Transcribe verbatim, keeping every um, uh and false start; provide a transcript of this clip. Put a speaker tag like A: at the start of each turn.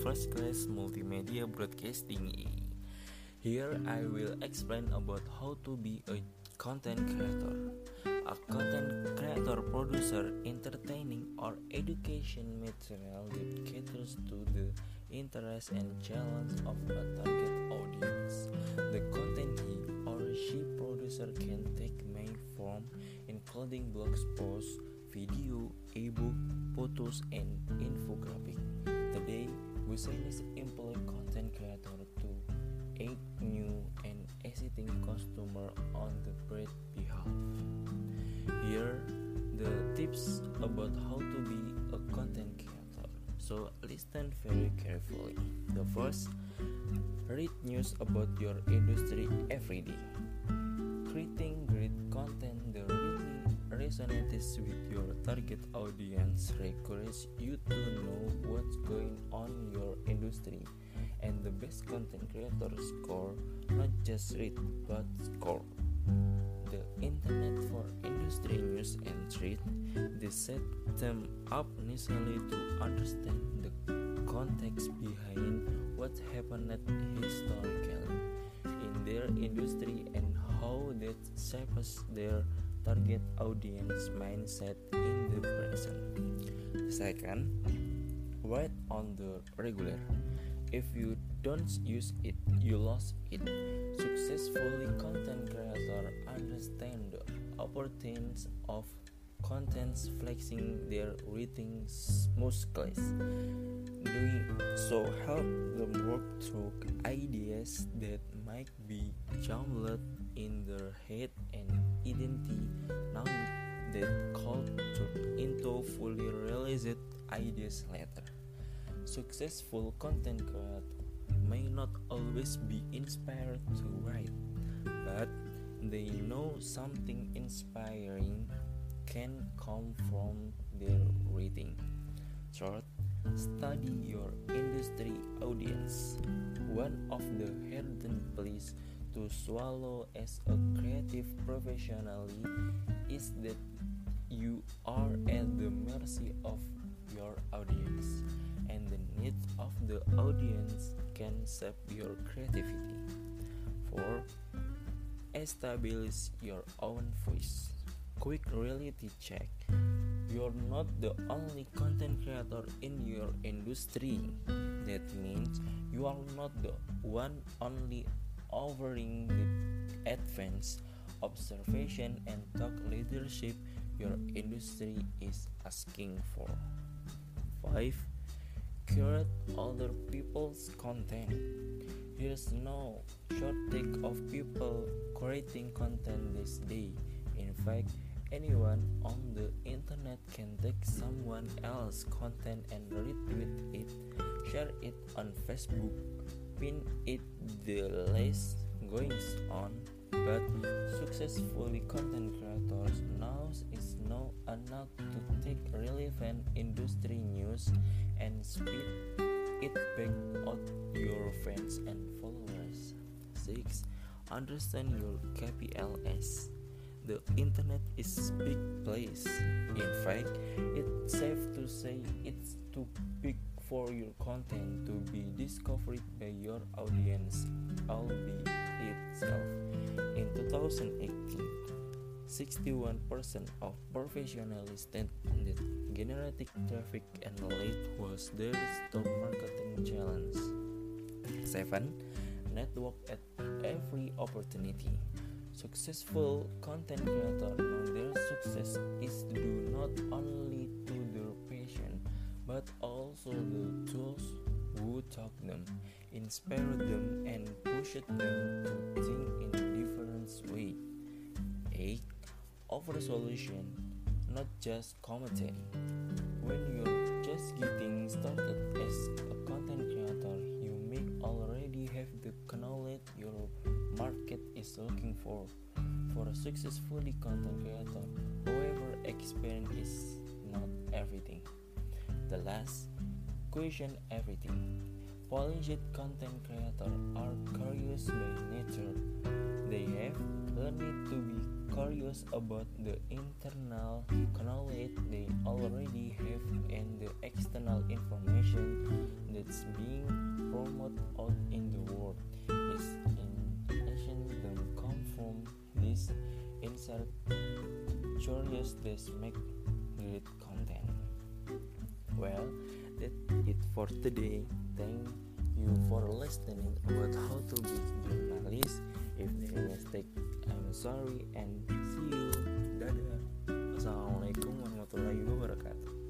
A: First Class Multimedia Broadcasting. Here I will explain about how to be a content creator. A content creator producer entertaining or education material that caters to the interests and challenges of a target audience. The content he or she producer can take many forms, including blog posts, video, ebook, photos, and infographic. Today, Hussein is employ content creator to aid new and existing customer on the brand behalf. Here, the tips about how to be a content creator. So listen very carefully. The first, read news about your industry every day. Creating great content that really resonates with your target audience requires you to know what's going on in your industry, and the best content creators score not just read but score. The internet for industry news and trade, they set them up initially to understand the context behind what happened historically in their industry and how that shapes their target audience mindset in the present. Second, write on the regular. If you don't use it, you lost it. Successfully content creator understand the importance of contents flexing their writing muscles. Doing so help them work through ideas that might be jumbled in their head and identity now that called into fully realized ideas later. Successful content creator may not always be inspired to write, but they know something inspiring can come from their reading. Third, study your industry audience. One of the hardest places to swallow as a creative professional is that you are at the mercy of your audience, and the needs of the audience can shape your creativity. four. Establish your own voice. Quick reality check. You're not the only content creator in your industry. That means you are not the one only offering the advanced observation and thought leadership your industry is asking for. five. Curate other people's content. There's no shortage of people creating content this day. In fact, anyone on the internet can take someone else's content and retweet it, share it on Facebook, pin it, the list goes on. But successfully content creators now is know enough to take relevant industry news and spit it back out your fans and followers. six. Understand your K P L S. The internet is a big place. In fact, it's safe to say it's too big for your content to be discovered by your audience, albeit itself. In two thousand eighteen, sixty-one percent of professionals stated that generating traffic and lead was their top marketing challenge. seven. Network at every opportunity. Successful content creators know their success is due not only to their passion, but also the tools who taught them, inspired them, and pushed them to think in a different way. eight. Offer solution, not just commentary. When you're just getting started as a content creator, you may already have the knowledge your market is looking for. For a successfully content creator, however, experience is not everything. The last, question everything. Polished content creators are curious by nature. They have learned to be curious about the internal knowledge they already have and the external information that it's being promoted out in the world. Its intention don't come from this insert curious that make great content. Well, that's it for today. Thank you for listening about how to be journalist. If there is mistake, I'm sorry and see you. Dadah. Assalamualaikum warahmatullahi wabarakatuh.